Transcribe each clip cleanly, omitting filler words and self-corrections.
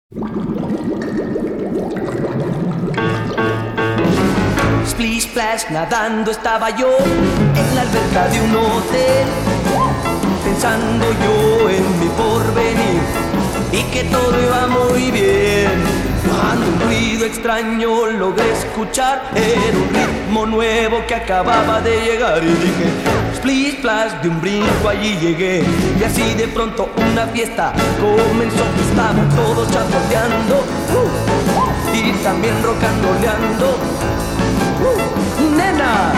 Splish splash, nadando estaba yo en la alberca de un hotel, pensando yo en mi porvenir y que todo iba muy bien. Cuando un ruido extraño logré escuchar, era un ritmo nuevo que acababa de llegar y dije splish splash, de un brinco allí llegué y así de pronto una fiesta comenzó. Estaban todos chapoteando y también rocanroleando. Nena.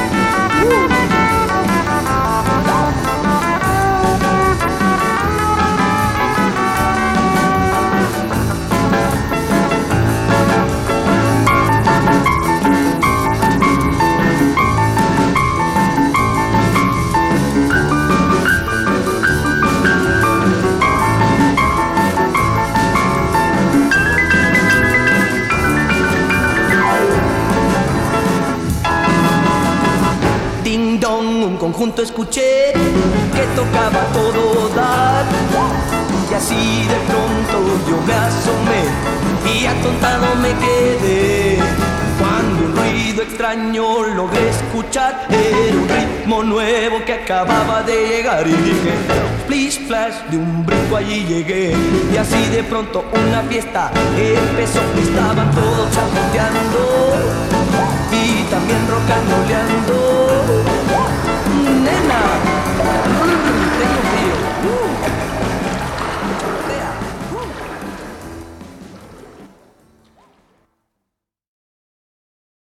Ding dong, un conjunto escuché que tocaba a todo dar. Y así de pronto yo me asomé y atontado me quedé. Cuando un ruido extraño logré escuchar, era un ritmo nuevo que acababa de llegar y dije splish splash, de un brinco allí llegué y así de pronto una fiesta empezó. Estaban todos chapoteando y también rocanroleando.